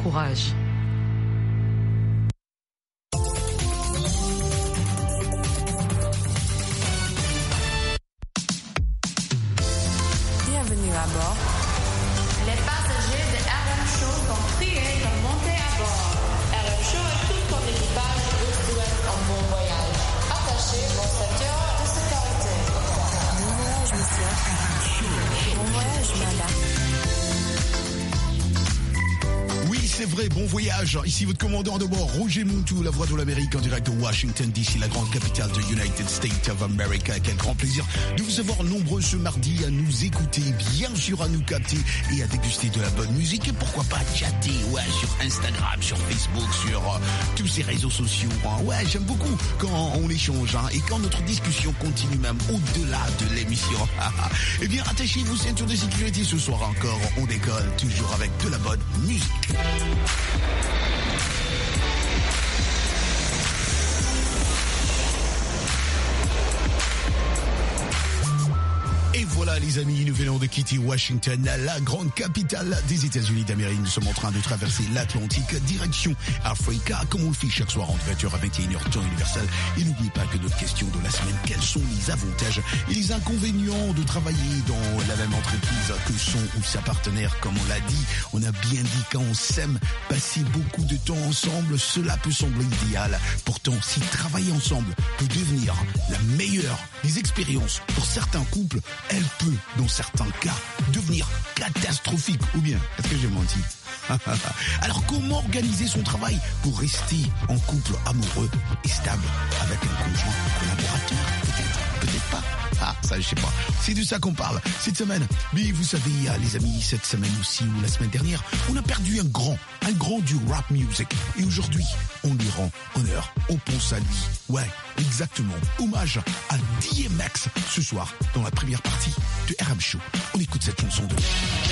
courage. Bienvenue à bord. Les passagers de RM Show sont priés de monter à bord. RM Show et tout son équipage vous souhaitent un bon voyage. Attachez vos ceintures de sécurité. Bon voyage, monsieur. Bon voyage, madame. Oui, c'est vrai, bon voyage. Ici votre commandant de bord, Roger Montou, la voix de l'Amérique en direct de Washington DC, la grande capitale de United States of America. Quel grand plaisir de vous avoir nombreux ce mardi à nous écouter, bien sûr à nous capter et à déguster de la bonne musique. Et pourquoi pas chatter, sur Instagram, sur Facebook, sur tous ces réseaux sociaux. Ouais, j'aime beaucoup quand on échange et quand notre discussion continue même au-delà de l'émission. Eh bien, attachez vos ceintures de sécurité ce soir encore. On décolle toujours avec de la bonne musique. Et voilà les amis, nous venons de quitter Washington, la grande capitale des États-Unis d'Amérique. Nous sommes en train de traverser l'Atlantique, direction Africa, comme on le fait chaque soir entre 20h à 21h temps universel. Et n'oubliez pas que notre question de la semaine, quels sont les avantages et les inconvénients de travailler dans la même entreprise que son ou sa partenaire. Comme on l'a dit, on a bien dit, quand on s'aime, passer beaucoup de temps ensemble, cela peut sembler idéal. Pourtant, si travailler ensemble peut devenir la meilleure des expériences pour certains couples, elle peut, dans certains cas, devenir catastrophique. Ou bien, est-ce que j'ai menti? Alors, comment organiser son travail pour rester en couple amoureux et stable avec un conjoint collaborateur? Peut-être pas. Ça, je sais pas. C'est de ça qu'on parle cette semaine. Mais vous savez, les amis, cette semaine aussi, ou la semaine dernière, on a perdu un grand du rap music. Et aujourd'hui, on lui rend honneur. On pense à lui. Ouais, exactement. Hommage à DMX ce soir, dans la première partie de RM Show. On écoute cette chanson de...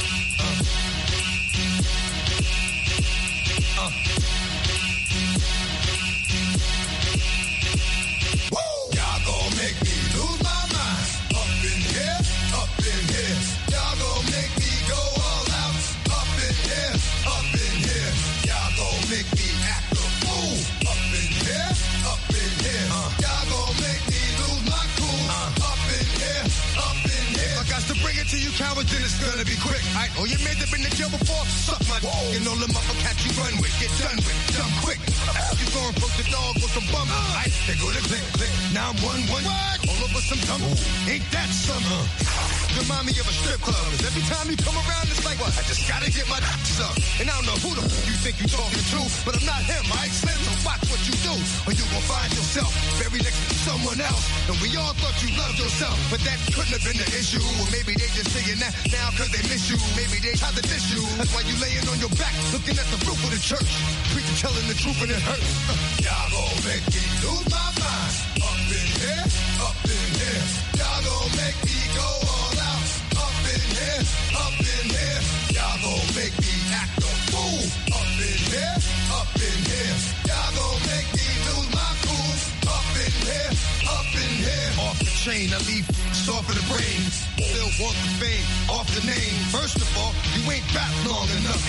Cowards, then it's gonna be quick. Oh, you may have been in jail before? Suck my dick and all the motherfuckers you run with. Get done with, done quick. You gon' approach the dog with some bum. They go to click, click. Now I'm 1-1. All over some tumble. Ain't that summer? Remind me of a strip club. 'Cause every time you come around, it's like, what? I just gotta get my up. And I don't know who the f*** you think you talking to, but I'm not him, alright? Slim, so watch what you do, or you gon' find yourself buried next to someone else. And we all thought you loved yourself, but that couldn't have been the issue. Or maybe they just saying that now 'cause they miss you. Maybe they tried to diss you. That's why you laying on your back, looking at the roof of the church. Preacher telling the truth and it hurts. Y'all gon' make me lose my mind. Up in here, up in here. Y'all gon' make me go all out. Up in here, up in here. Y'all gon' make me act a fool. Up in here, up in here. Y'all gon' make me lose my cool. Up in here, up in here. Off the chain, I leave off of the brain. Still want the fame, off the name. First of all, you ain't rap long enough.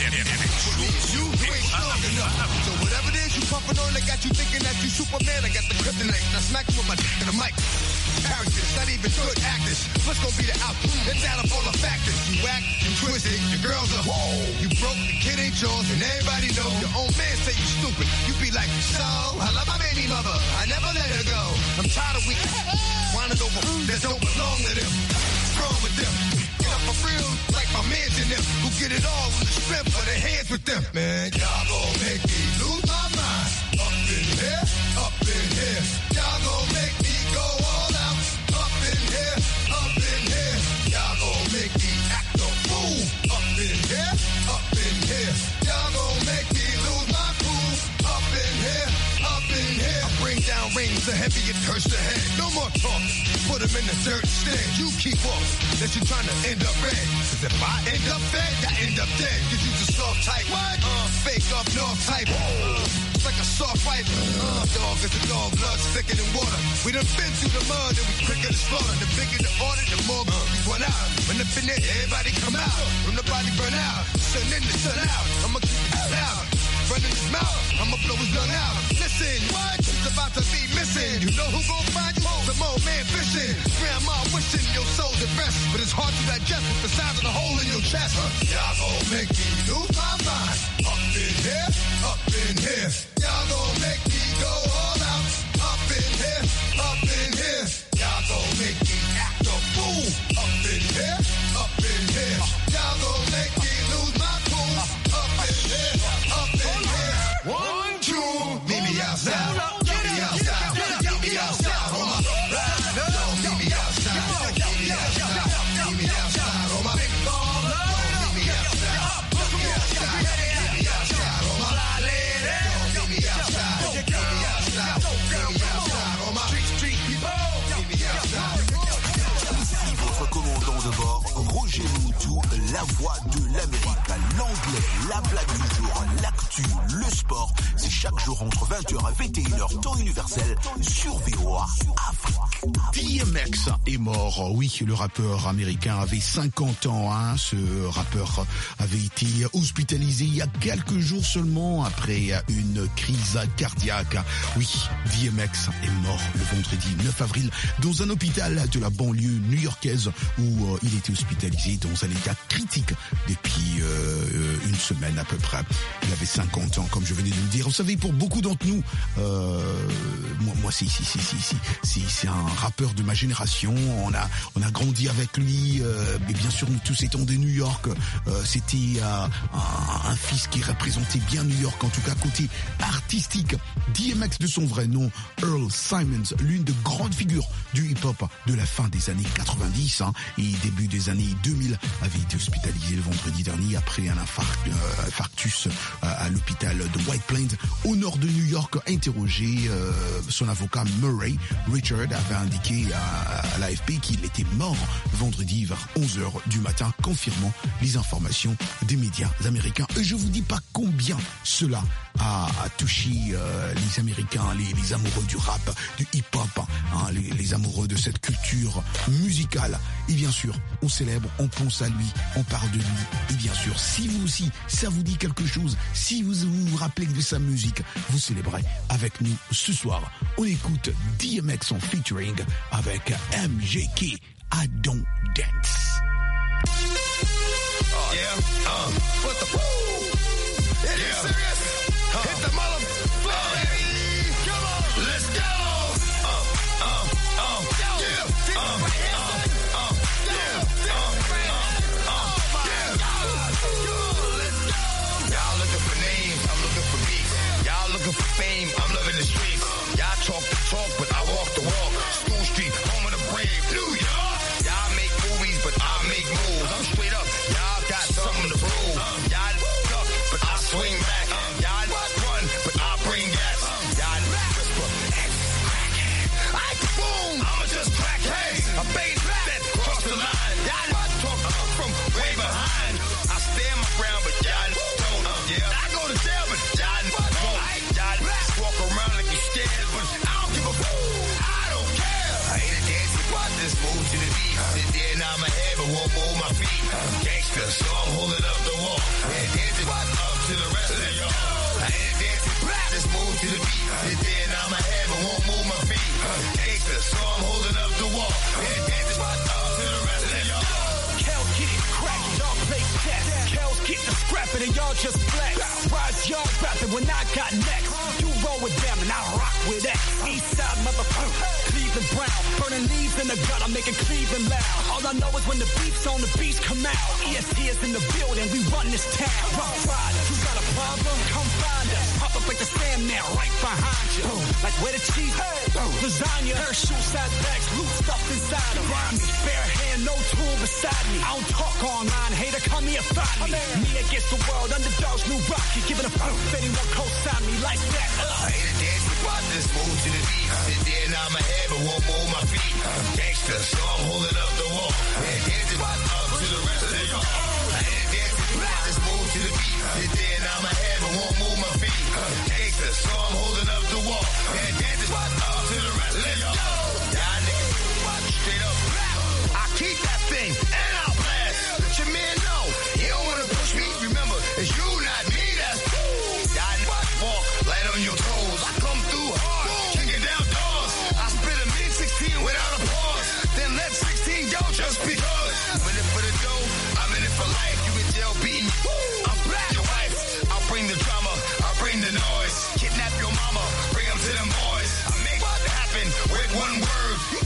You ain't strong enough. So whatever it is you pumping on, they got you thinking that you Superman. I got the kryptonite. Now smack you with my dick in the mic. Characters, not even good actors. What's gonna be the output? It's out of all the factors. You act, you twisted, your girls are whoa. You broke, the kid ain't yours, and everybody knows. Your own man say you stupid. You be like, so, I love my baby mother. I never let her go. I'm tired of weak. Whining over that don't belong to them. What's wrong with them? Get up for real, like my mans in them, who get it all in the strength of their hands with them. Man, y'all gon' make me lose my mind. Up in here, up in here. Y'all gon' make me go all out. Up in here, up in here. Y'all gon' make me act a fool. Up in here, up in here. Y'all gon' make me lose my cool. Up in here, up in here. I bring down rings so heavy it hurts the head. No more talking. Put them in the dirt instead. You keep walking. That you trying to end up red. 'Cause if I end up fed, I end up dead. 'Cause you just soft type. What? Fake up north type. It's like a soft fight. Dog is a dog. Blood's thicker than water. We done been through the mud and we quicker to slaughter. The bigger the order, the more we run out. When up in there, everybody come out. When the body burn out, sun in the sun out. I'ma keep it loud. I'ma blow his lung out. Listen, what? It's about to be missing. You know who gon' find you? The Mo Man fishing. Grandma wishing your soul's at rest, but it's hard to digest with the size of the hole in your chest. Y'all gon' make me lose my mind. Up in here, up in here. Y'all gon' make me go all out. Up in here, up in here. Y'all gon' make me act a fool. Up in here, up in here. Y'all gon' make me lose my cool. Up in here, up in here. 1, 2, meet me outside. Meet me outside. Meet me outside. On my ride. Meet me outside. Meet me outside. Meet me outside. On my big ball. Meet me outside. Meet me outside. Meet me outside. On my lady. Meet me outside. Meet me outside. Meet me outside. On my street people. Meet me outside. Ici votre commandant de bord, Roger Moutou, la voix de l'Amérique, l'anglais, la blague du jour, l'actu, le sport. C'est chaque jour entre 20h et 21h, temps universel, sur VOA Afrique. DMX est mort. Oui, le rappeur américain avait 50 ans. Hein. Ce rappeur avait été hospitalisé il y a quelques jours seulement après une crise cardiaque. Oui, DMX est mort le vendredi 9 avril dans un hôpital de la banlieue new-yorkaise où il était hospitalisé dans un état critique depuis une semaine à peu près. Il avait 50 ans, comme je venais de le dire. Vous savez, pour beaucoup d'entre nous, moi c'est un rappeur de ma génération. On a grandi avec lui, mais bien sûr nous tous étant de New York. C'était un fils qui représentait bien New York, en tout cas côté artistique. DMX de son vrai nom, Earl Simons, l'une de grandes figures du hip-hop de la fin des années 90 et début des années 2000, avait été hospitalisé le vendredi dernier après un infarctus à l'hôpital de White Plains au nord de New York. Interrogé, son avocat Murray Richard avait indiqué à l'AFP qu'il était mort vendredi vers 11h du matin, confirmant les informations des médias américains. Et je vous dis pas combien cela a touché les Américains, les amoureux du rap, du hip-hop, les amoureux de cette culture musicale. Et bien sûr, on célèbre, on pense à lui, on parle de lui. Et bien sûr, si vous aussi, ça vous dit quelque chose, si vous vous rappelez de sa musique, vous célébrez avec nous ce soir. On écoute DMX en featuring avec MJK, I Don't Dance. Oh, yeah, what the woo? It is serious. Hit the mother baby. Come on, let's go. Y'all looking for names, I'm looking for beats. Y'all looking for fame, I'm living the streets. Y'all talk the talk, but I walk the walk. School Street, home of the brave, New York. Y'all make movies, but I make moves. I'm straight up, y'all got something to prove. Y'all duck, but I swing back. Y'all run, but I bring gas. Y'all whisper, I boom, I'ma just crack heads. I base that cross the line. Y'all talk from way behind. I stand my ground, but y'all don't. I go to jail, but y'all won't. Y'all walk around like you scared, but I don't give a I don't care. I ain't a dancer, but just move to the beat. Sit there, nod my head, but won't move my feet. Gangster, so I'm holding up the wall. And dancing up to the rest of y'all. I ain't a dancer, just move to the beat. Sit there, nod my head, but won't move my feet. Gangster, so I'm holding up the wall. And dancing up to the rest of y'all. Kel get it cracked, y'all play chess. Kel's keep the scrapping and y'all just flex. Rise y'all rapping when I got next. You roll with them and I rock with X. Eastside motherfucker, Cleveland Brown. Burning leaves in the gut, I'm making Cleveland loud. All I know is when the beef's on, the beats come out. ESP is in the building, we run this town. Rough Riders, you got a problem? Come find us. Pop up like the Sandman right behind you. Like where the cheese? Lasagna. Her shoe size bags, loot stuff inside them. Grimy, bare hand, no tool beside me. I don't talk online, hater, come here, find me. Me against the world, underdogs, new Rocky. Giving a fuck if anyone co-sign me like that. I ain't a dancer, but just move to the beat. Sit there, nod my head, but won't move my feet. Gangster, so I'm holding up the wall. And dancing up to the rest of y'all. I ain't a dancer, just move to the beat. Sit there, nod my head, but won't move my feet. Gangster, so I'm holding up the wall. And dancing up to the rest of y'all. Y'all niggas, straight up. I keep that thing, and I'll blast. Let your man know, he don't wanna push me. Remember, it's you, not me, that's y'all walk, light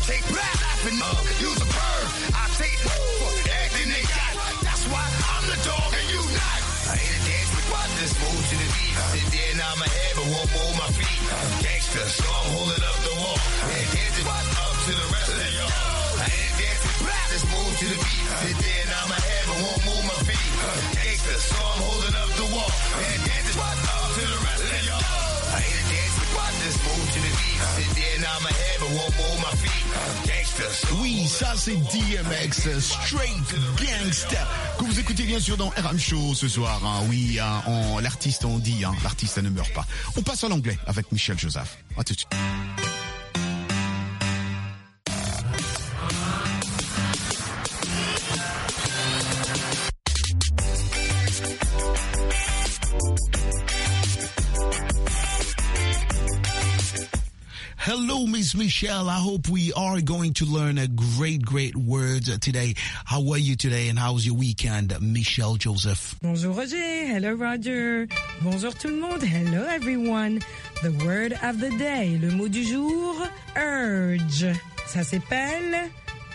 take laughing, use a bird. I take for everything they got. That's why I'm the dog and you not. I ain't a dance with what this move to the beat. Sit there and nod my head but won't move my feet. Gangster, so I'm holding up the wall. And dancing up to the rest of y'all. I ain't a dance with this move to the beat. Sit there and nod my head but won't move my feet. Gangster, so I'm holding up the wall. And dancing up to the rest of y'all. I ain't a dance with what this move to the beat. Sit there and nod my head but won't move my feet. Gangster, so oui, ça c'est DMX, Straight Gangsta, que vous écoutez bien sûr dans RM Show ce soir. Hein. Oui, hein, l'artiste on dit, hein, l'artiste ne meurt pas. On passe à l'anglais avec Michel Joseph. À tout de suite. Hello, Miss Michelle. I hope we are going to learn a great words today. How are you today and how's your weekend, Michelle Joseph? Bonjour Roger. Hello Roger. Bonjour tout le monde. Hello everyone. The word of the day. Le mot du jour, urge. Ça s'appelle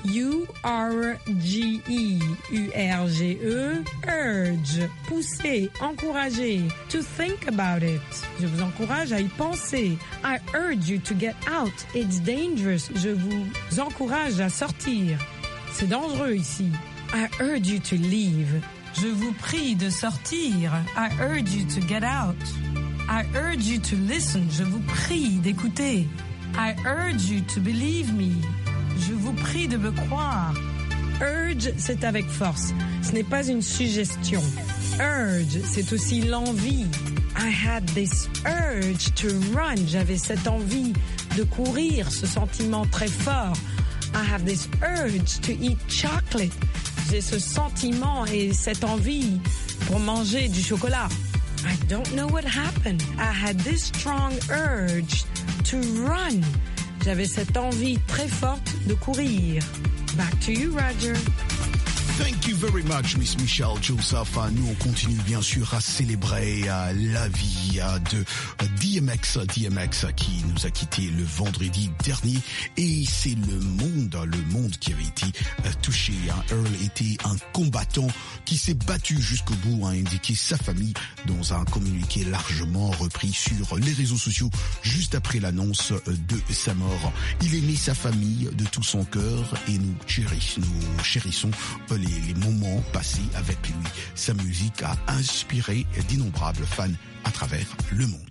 U-R-G-E, U-R-G-E, urge, pousser, encourager, to think about it. Je vous encourage à y penser. I urge you to get out. It's dangerous. Je vous encourage à sortir. C'est dangereux ici. I urge you to leave. Je vous prie de sortir. I urge you to get out. I urge you to listen. Je vous prie d'écouter. I urge you to believe me. Je vous prie de me croire. Urge, c'est avec force. Ce n'est pas une suggestion. Urge, c'est aussi l'envie. I had this urge to run. J'avais cette envie de courir, ce sentiment très fort. I have this urge to eat chocolate. J'ai ce sentiment et cette envie pour manger du chocolat. I don't know what happened. I had this strong urge to run. J'avais cette envie très forte de courir. Back to you, Roger. Thank you very much, Miss Michelle Joseph. Nous, on continue bien sûr à célébrer la vie de DMX qui nous a quitté le vendredi dernier. Et c'est le monde qui avait été touché. Earl était un combattant qui s'est battu jusqu'au bout, a indiqué sa famille dans un communiqué largement repris sur les réseaux sociaux juste après l'annonce de sa mort. Il aimait sa famille de tout son cœur et nous chérissons les moments passés avec lui. Sa musique a inspiré d'innombrables fans à travers le monde.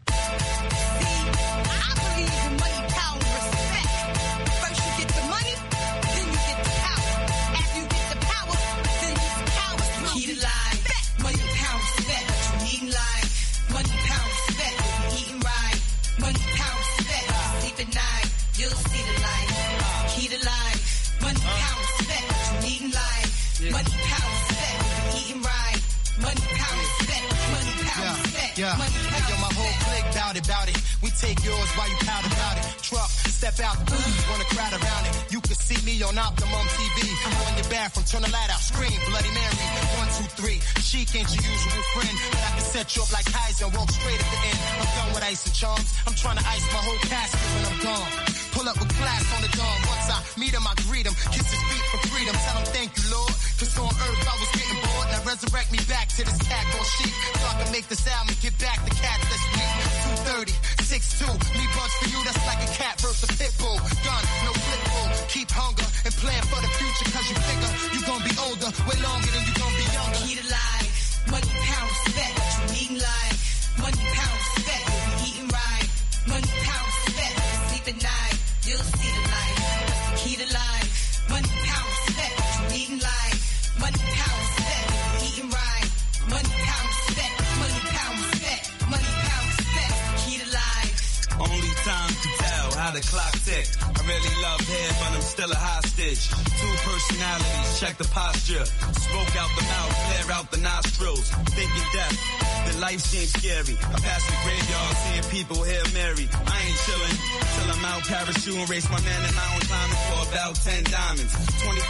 Yeah, hey, yo, my whole clique bout it. We take yours while you pout about it. Truck, step out, wanna crowd around it. You can see me on Optimum TV. I'm on your bathroom, turn the light out, scream, Bloody Mary. 1, 2, 3, Chic ain't your usual friend, but I can set you up like Heisen, walk straight at the end. I'm done with ice and charms. I'm trying to ice my whole casket when I'm gone. Pull up with glass on the dawn. Once I meet him, I greet him. Kiss his feet for freedom. Tell him thank you, Lord. Cause on earth I was getting bored. Now resurrect me back to this cat on sheep. So I can make this album, get back the cats that's weak. 230, 6'2". Me bugs for you, that's like a cat versus a pit bull. Gun, no flip bull. Keep hunger and plan for the future. Cause you figure you gon' be older way longer than you gon' be younger. Eat alive, money, pound, respect. You eating live, money, pound, respect. You be eating right, money, pound, respect. Sleep at night, you'll see the light. That's the key to life, money, pound, respect. You eating live, money, pound, respect. You be eating right, money, pound, respect. Money, pound, respect. Money, pound, respect. Key to life. Only time to tell how the clock tick. I really love him, but I'm still a hostage. Two personalities, check the posture. Smoke out the mouth, clear out the nostrils. Thinking death, the life seems scary. I pass the graveyard, seeing people here married. I ain't chillin' till I'm out parachuting. Race my man in mountain climbing for about 10 diamonds.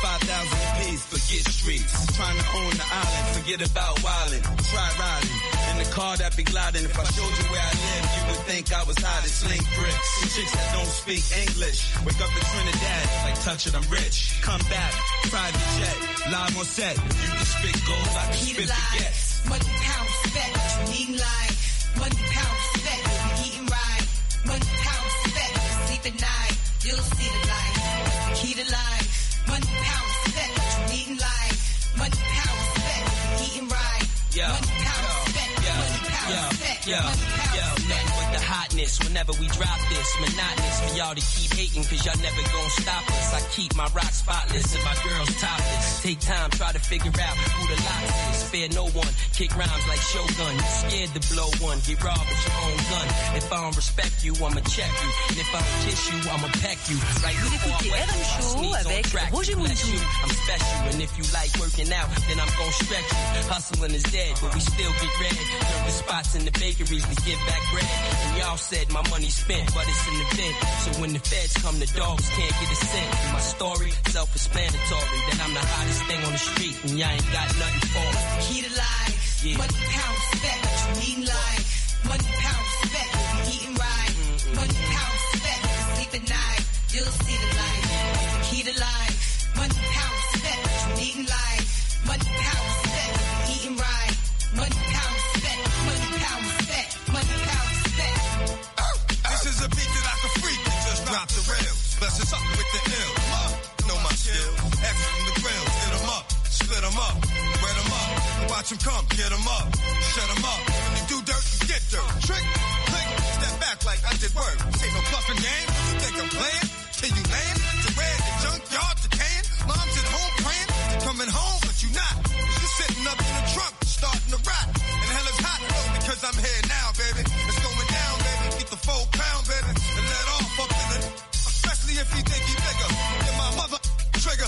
25,000 apiece, forget streets. Trying to own the island, forget about wildin'. Try riding, In the car that be gliding, if I showed you where I live, you would think I was hiding. Sling bricks, chicks that don't speak English. Wake up in Trinidad, like touch it, I'm rich. Come back, private jet, live on set. You can spit gold, I can spit baguettes. Money, pound, spec, what you needin' like. Money, pound, spec, what you eatin' right. Money, pound, spec, sleep at night. You'll see the light. Key to life. Money, pound, spec, what you needin' like. Money, pound, spec, what you eatin' right. Money, pound, spec, money, pound, spec, money, pound, nothing but the hotness whenever we drop this. Monotonous for y'all to keep hating cause y'all never gon' stop us. I keep my rock spotless and my girls topless. Take time, try to figure out who the lock is. Spare no one, kick rhymes like Shogun. You scared to blow one, get robbed with your own gun. If I don't respect you, I'ma check you. And if I don't kiss you, I'ma peck you. Right Vous écoutez RM Show avec Roger Moutou. I'm special and if you like working out, then I'm gon' stretch you. Hustling is dead, but we still get red. Turn the spots in the bakeries to give back bread. And y'all said my money's spent, but it's an event. So when the feds come, the dogs can't get a cent. My story, self-explanatory, that I'm the hottest thing on the street, and y'all ain't got nothing for me. Key to life. Yeah. Money, pound, spec, what you needin' like. Money, pound, spec, what you eatin' right. Money, pound, spec, sleep at night. You'll see the light. Key to life. Money, pound, spec, what you needin' like. Money, pound, spec, what you eatin' right. Money, pound, spec, money, pound, spec, money, pound, spec. This is a beat that I can freak and just drop the rails. Bless us up with the ill. Know my skill. X from the grills. Hit 'em up. Split 'em up. Wet 'em up. Watch 'em come. Get 'em up. Shut 'em up. When you do dirt, you get dirt. Trick. Click. Step back like I did work. Ain't no bluffing game. You think I'm playing? Till you land. To where the junkyard decaying. Mom's at home praying. You're coming home, but you not. Cause you're sitting up in the trunk. Starting to rot. And hell is hot. No, because I'm here now, baby. It's going down, baby. Get the full pound, baby. And let off up in it. Especially if you think he bigger than my mother trigger.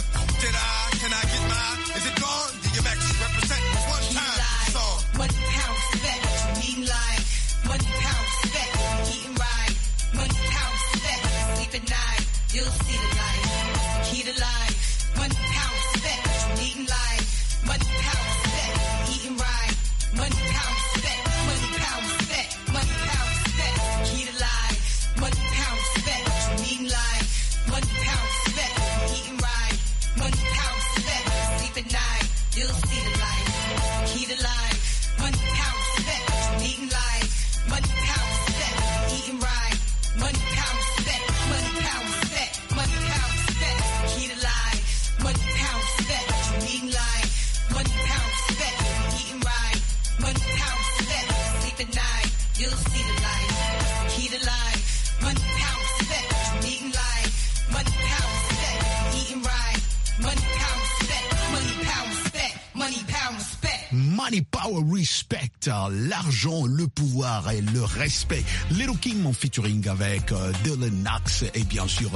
Can I get mine? Is it gone? DMX represent one time song. Money, pound, spec, what you needin' like. Money, pound, spec, what you eatin' right. Money, pound, spec, sleep at night. You'll see the light. Key to life. Money, pound, spec, what you needin' like. Money, pound, spec, what you eatin' right. Money, pound, spec, money, pound, spec, money, pound, spec. Key to life. Money, pound, spec, what you needin' like. Money, pound, spec, what you eatin' right. Money, pound, spec, sleep at night. You'll see the light. Key to life. Money, pound, spec, what you needin' like. Money, pound, spec, what you eatin' right. Money, pound, spec, money, pound, spec, money, pound, spec. Key to life. Money, pound, spec, what you needin' like. Money, pound, spec, what you eatin' right. Money, pound, spec, sleep at night. You'll see the light. Key to life. Money, pound, spec, what you needin' like. Money, pound, spec, what you eatin' right. Money, pound, spec, money, pound, spec, money, pound, spec. Money, power, respect, l'argent, le pouvoir et le respect. Little Kim en featuring avec Dylan Knox et bien sûr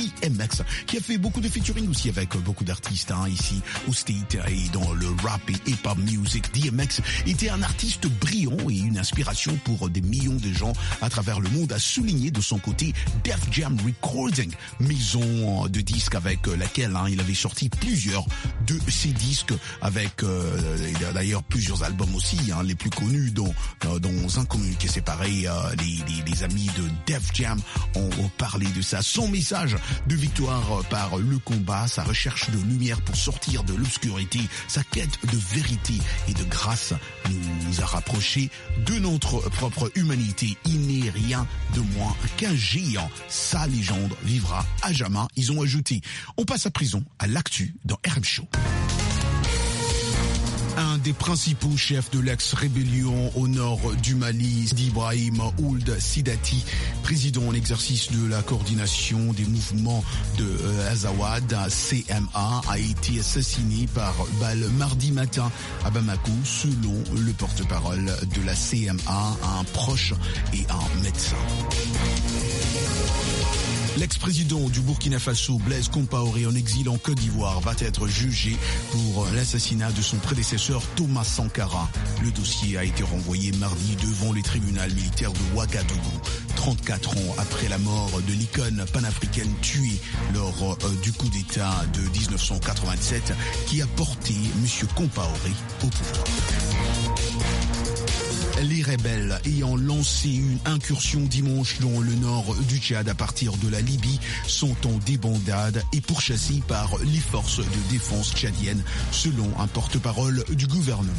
DMX qui a fait beaucoup de featuring aussi avec beaucoup d'artistes ici au State et dans le rap et hip-hop music. DMX était un artiste brillant et une inspiration pour des millions de gens à travers le monde, a souligné de son côté Def Jam Recording, maison de disques avec laquelle il avait sorti plusieurs de ses disques avec d'ailleurs plusieurs albums aussi, les plus connus dont un communiqué séparé, les amis de Def Jam ont parlé de ça. Son message de victoire par le combat, sa recherche de lumière pour sortir de l'obscurité, sa quête de vérité et de grâce nous a rapprochés de notre propre humanité. Il n'est rien de moins qu'un géant. Sa légende vivra à jamais. Ils ont ajouté. On passe à prison à l'actu dans RM Show. Un des principaux chefs de l'ex-rébellion au nord du Mali, d'Ibrahim Ould Sidati, président en exercice de la coordination des mouvements de Azawad, CMA, a été assassiné par balle mardi matin à Bamako, selon le porte-parole de la CMA, un proche et un médecin. L'ex-président du Burkina Faso, Blaise Compaoré, en exil en Côte d'Ivoire, va être jugé pour l'assassinat de son prédécesseur Thomas Sankara. Le dossier a été renvoyé mardi devant les tribunaux militaires de Ouagadougou, 34 ans après la mort de l'icône panafricaine tuée lors du coup d'État de 1987 qui a porté M. Compaoré au pouvoir. Les rebelles ayant lancé une incursion dimanche dans le nord du Tchad à partir de la Libye sont en débandade et pourchassés par les forces de défense tchadiennes, selon un porte-parole du gouvernement.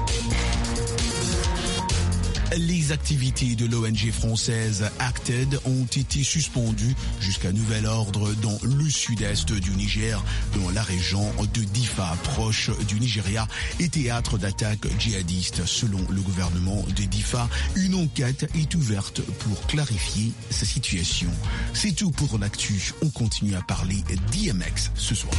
Les activités de l'ONG française Acted ont été suspendues jusqu'à nouvel ordre dans le sud-est du Niger, dans la région de Difa, proche du Nigeria, et théâtre d'attaques djihadistes. Selon le gouvernement de Difa, une enquête est ouverte pour clarifier sa situation. C'est tout pour l'actu. On continue à parler DMX ce soir.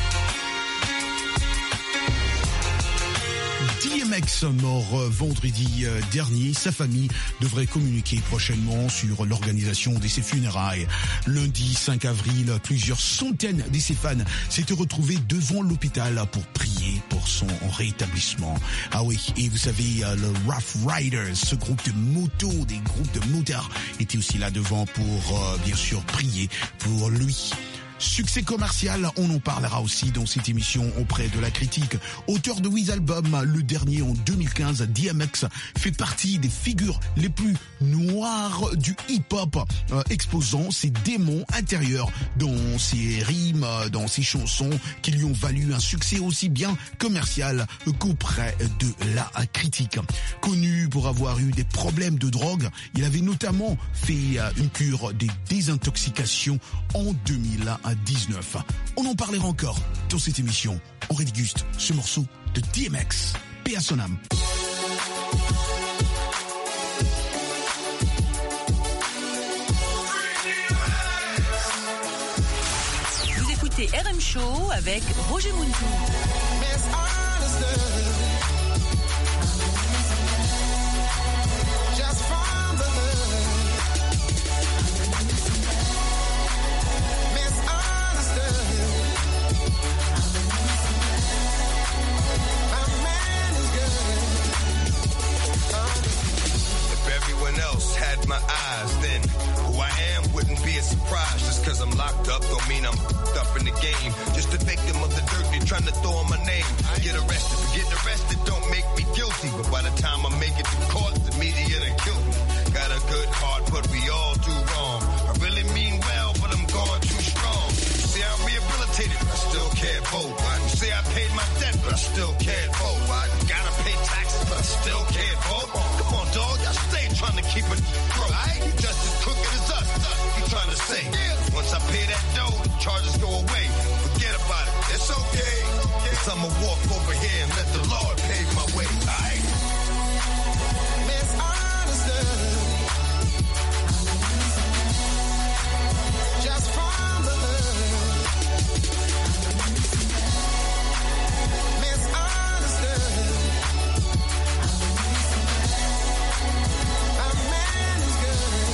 DMX mort vendredi dernier, sa famille devrait communiquer prochainement sur l'organisation de ses funérailles. Lundi 5 avril, plusieurs centaines de ses fans s'étaient retrouvés devant l'hôpital pour prier pour son rétablissement. Ah oui, et vous savez, le Rough Riders, ce groupe de motos, des groupes de motards, étaient aussi là devant pour bien sûr prier pour lui. Succès commercial, on en parlera aussi dans cette émission auprès de la critique. Auteur de 8 albums, le dernier en 2015, DMX fait partie des figures les plus noires du hip-hop, exposant ses démons intérieurs dans ses rimes, dans ses chansons, qui lui ont valu un succès aussi bien commercial qu'auprès de la critique. Connu pour avoir eu des problèmes de drogue, il avait notamment fait une cure des désintoxications en 2019. On en parlera encore dans cette émission. On redéguste ce morceau de DMX. Paix à son âme. Vous écoutez RM Show avec Roger Muntou. Had my eyes, then who I am wouldn't be a surprise. Just cause I'm locked up don't mean I'm up in the game. Just a victim of the dirt, they trying to throw on my name. Get arrested don't make me guilty. But by the time I make it to court, the media done killed me. Got a good heart, but we all do wrong. I really mean well, but I'm going too strong. You say I'm rehabilitated, but I still can't vote. You say I paid my debt, but I still can't vote. I gotta pay taxes, but I still can't vote. Come on, dog, y'all stay trying to keep it broke. You just as crooked as us, you trying to say. Once I pay that dough, the charges go away. Forget about it, it's okay. Cause I'ma walk over here and let the Lord pave my way, alright? Misunderstood. Just from the hood. Misunderstood. A man is good.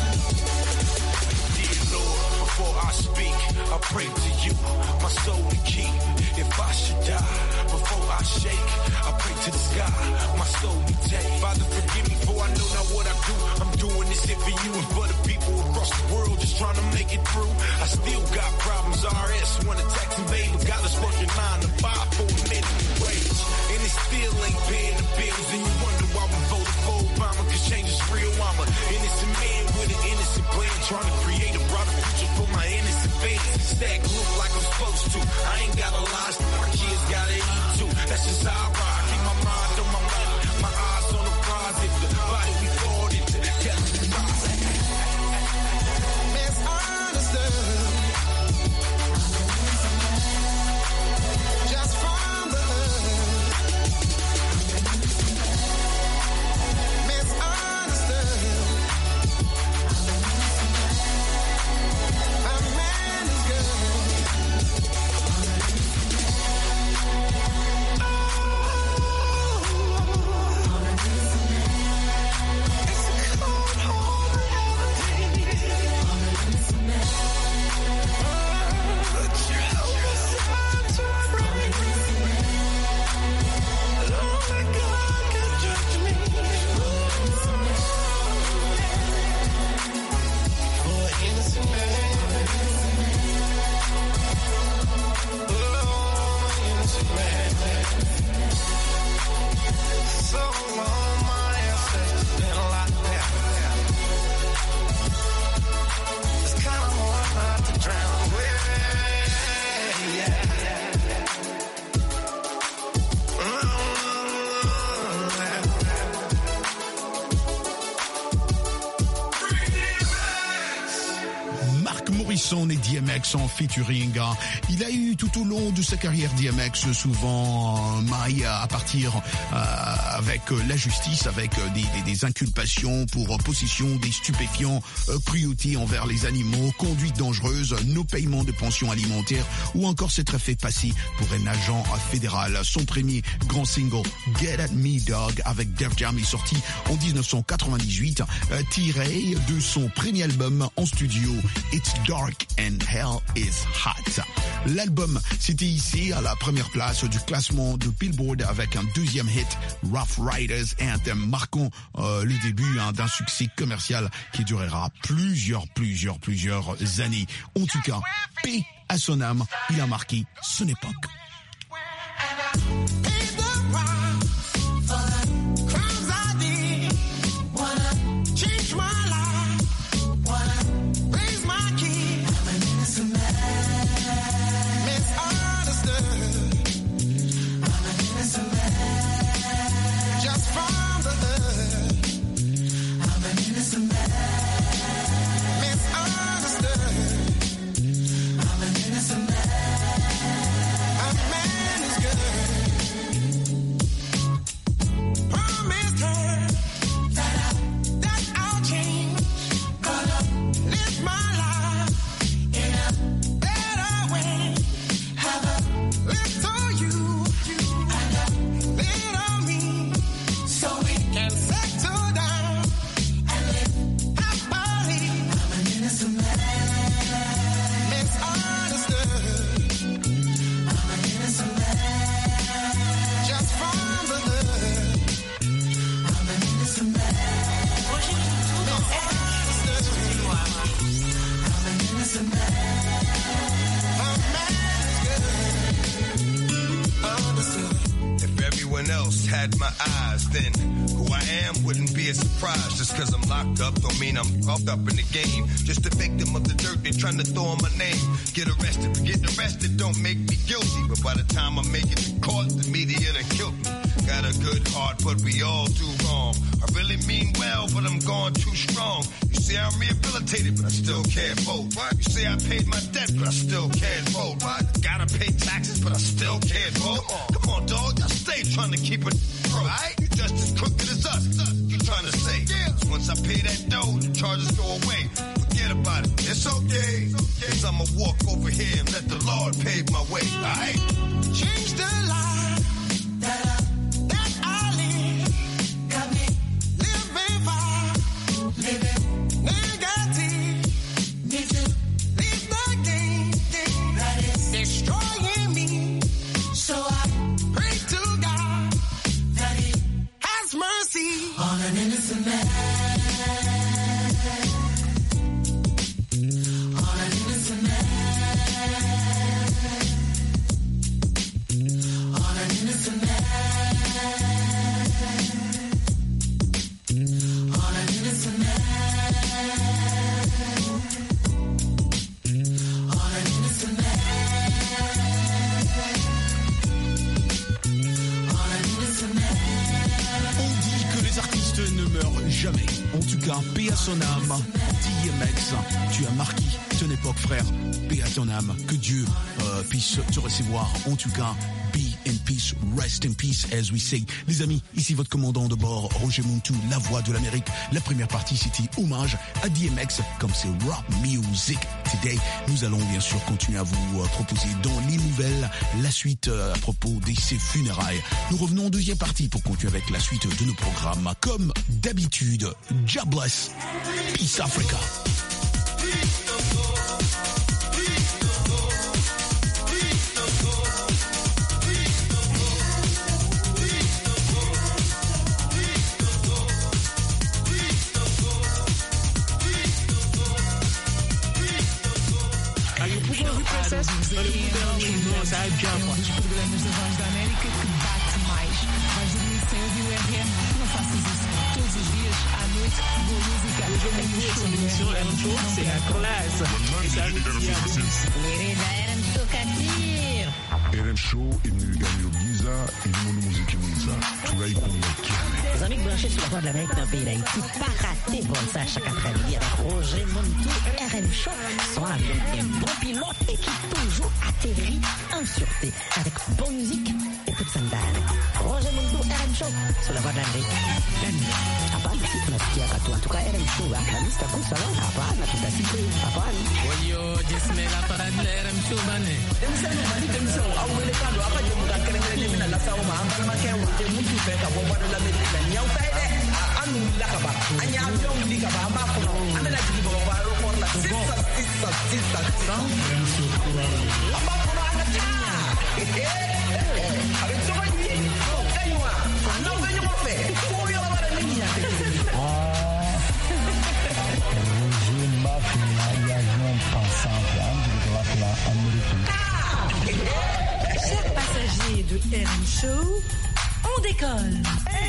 Dear Lord, before I speak, I pray to you, my soul to keep. If I should die, before I shake, I pray to the sky, my soul to take. Father, forgive me for I know not what I do. I'm doing this here for you and for the people across the world just trying to make it through. I still got problems, RS wanna tax and pay, but got us working 9 to 5 for a minimum wage. And it still ain't paying the bills, and you wonder why we voted for Obama, cause change is real. I'm an innocent man with an innocent plan, trying to create a brighter future for my innocent fans. Stack look like I'm supposed to. I ain't got a lot, my kids gotta eat too. That's just how I ride. Keep my mind on my money, my eyes on the prize. If the body we fall into, tell me Misunderstood. Just from the hood. Misunderstood. A man is good. Bryson et DMX en featuring. Il a eu tout au long de sa carrière DMX souvent maille à partir avec la justice, avec des inculpations pour possession des stupéfiants, cruauté envers les animaux, conduite dangereuse, non-paiement de pension alimentaire ou encore s'être fait passer pour un agent fédéral. Son premier grand single, Get At Me Dog, avec Def Jam est sorti en 1998, tiré de son premier album en studio, It's Dark and Hell is Hot. L'album s'était hissé à la première place du classement de Billboard avec un deuxième hit, Rough Riders, et un thème marquant le début d'un succès commercial qui durera plusieurs années. En tout cas, paix à son âme, il a marqué son époque. Had my eyes, then who I am wouldn't be a surprise. Just cause I'm locked up don't mean I'm up in the game. Just a victim of the dirt, they trying to throw on my name. Get arrested, but getting arrested don't make me guilty. But by the time I make it to court, the media done killed me. Got a good heart, but we all do wrong. I really mean well, but I'm going too strong. You say I'm rehabilitated, but I still can't vote. You say I paid my debt, but I still can't vote. Gotta pay taxes, but I still can't vote. Come on, dog, y'all stay trying to keep it right. You just as crooked as us. You trying to say? Yeah. Once I pay that dough, the charges go away. Forget about it. It's okay. Cause I'ma walk over here and let the Lord pave my way. Alright? Change the life that I live. Got me living far, living negative. Need to leave the game that is destroying me. So I pray to God that He has mercy on an innocent man. On an innocent man. On an innocent man. On an innocent man. On an innocent man. On an innocent man. On dit que les artistes ne meurent jamais. En tout cas, paix à son âme. DMX, tu as marqué ton époque, frère. Paix à ton âme. Que Dieu puisse te recevoir. En tout cas, be in peace, rest in peace, as we say. Les amis, ici votre commandant de bord, Roger Muntu, la voix de l'Amérique. La première partie, c'était hommage à DMX, comme c'est rap music today. Nous allons bien sûr continuer à vous proposer dans les nouvelles la suite à propos de ses funérailles. Nous revenons en deuxième partie pour continuer avec la suite de nos programmes. Comme d'habitude, God bless, Peace Africa. Dos programas da Voz da América que bate mais. Vais dormir sem ouvir o RM? Não faças isso. Todos os dias, à noite, boa música. RM Show, il nous gagne le visa, il nous musique visa. Tu vas y connaître. Les amis branchés sur la voie de l'Amérique dans le pays d'Haïti, pas rater bon ça chaque après-midi avec Roger Montou et RM Show. Sont avec des bons pilotes et qui toujours atterrit en sûreté avec bonne musique et toute sa dame. Roger Montou et RM Show sur la voie de l'Amérique. Hapana, tunasikia watu. En tout cas, RM Show, la lista kusa leo. Hapana, tutasikia. Hapana. Wayo, jesmela para RM Show bane. Demsano mali demsano awele kando apa je muda kere mina la sawo ma ambal ma ke wote mutu fe ka bo wala la medina nyaw tay de anu la ka ba anya avion di ka ba ma ko anda la jigi bo ba ro ko la sista amba ko anda ta avec so ni kaywa no venyo mo fe ko yo ba la niña Chers passagers de RM Show, on décolle.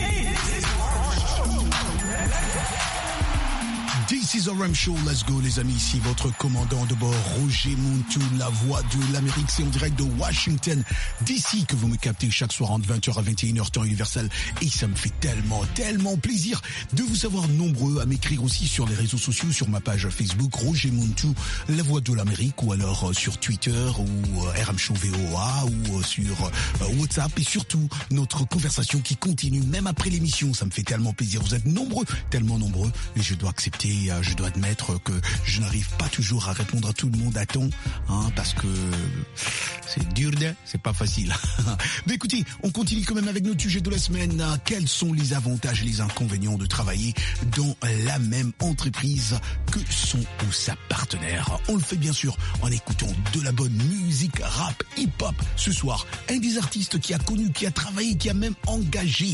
This is RM Show, let's go les amis, ici votre commandant de bord Roger Montou, la voix de l'Amérique, c'est en direct de Washington DC que vous me captez chaque soir entre 20h à 21h temps universel et ça me fait tellement plaisir de vous savoir nombreux à m'écrire aussi sur les réseaux sociaux, sur ma page Facebook Roger Montou, la voix de l'Amérique ou alors sur Twitter ou RM Show VOA ou sur WhatsApp et surtout notre conversation qui continue même après l'émission, ça me fait tellement plaisir, vous êtes nombreux, tellement nombreux et je dois accepter, je dois admettre que je n'arrive pas toujours à répondre à tout le monde à temps, hein, parce que c'est dur, c'est pas facile. Mais écoutez, on continue quand même avec notre sujet de la semaine. Quels sont les avantages et les inconvénients de travailler dans la même entreprise que son ou sa partenaire? On le fait bien sûr en écoutant de la bonne musique rap, hip-hop. Ce soir, un des artistes qui a connu, qui a travaillé, qui a même engagé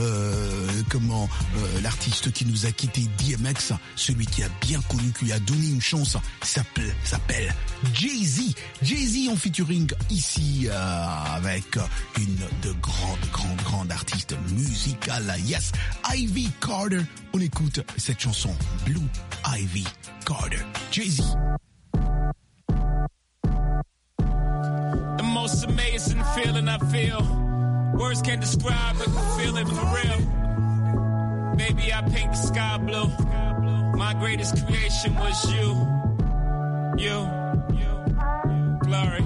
l'artiste qui nous a quitté, DMX, celui qui a bien connu, qui a donné une chance, s'appelle Jay-Z. Jay-Z en featuring ici avec une de grandes artistes musicales. Yes, Ivy Carter. On écoute cette chanson, Blue Ivy Carter. Jay-Z. The most amazing feeling I feel. Words can't describe it, I feel it for real. Baby, I paint the sky blue. My greatest creation was you. Glory.